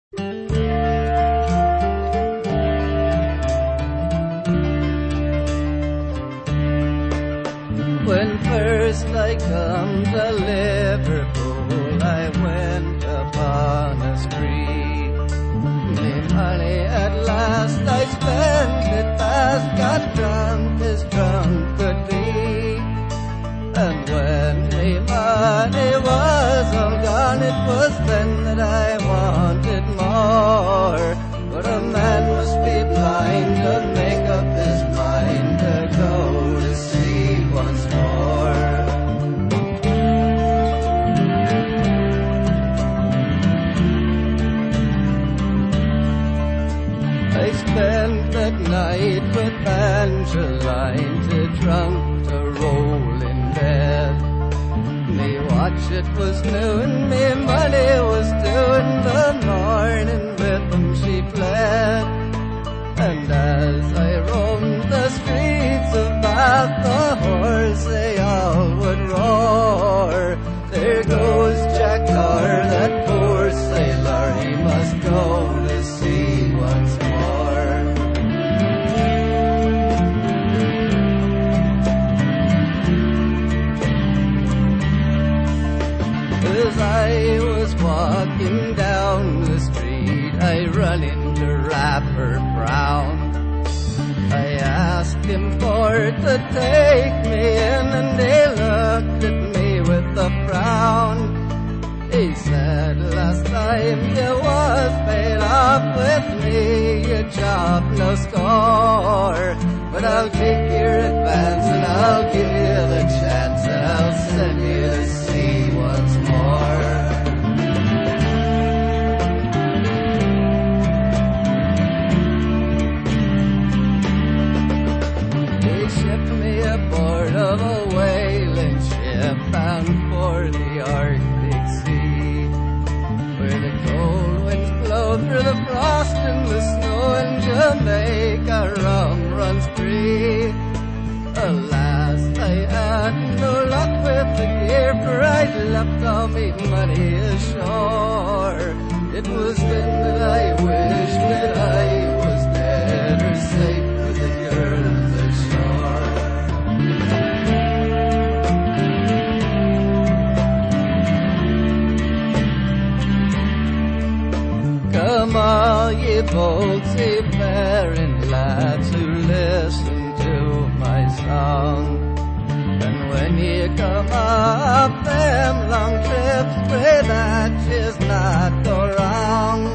When first I come to Liverpool, I went upon a spree. Me money at last I spent it fast, got drunk as drunk could be. And when me money was all gone, it was then that I wanted more. But a man must be blind to make up his mind to go to sea once more. I spent that night with Angeline, too drunk to roll in bed. Me watch it was noon, me money was due in the morning, with them she fled. And as I roamed the streets of Bath, the whores they all would roar. There goes Jack Carr, that poor sailor, he must go to sea once more. As I was walking down the street, I run into Rapper Brown. I asked him for to take me in, and he looked at me with a frown. He said, last time you was paid off with me, you job no score. But I'll take your advance and I'll give you the chance, and I'll send you to sea once more. They shipped me aboard of a whaling ship bound for the Arctic Sea, where the cold winds blow through the frost and the snow, and Jamaica rum runs free. Alas, I had no luck with the gear, for I'd left all me money ashore. It was then that I wished that I was dead or safe with the girls ashore. Come all ye bold seafaring lads who listen to my song, and when ye come up them long trips, pray that yous not go wrong.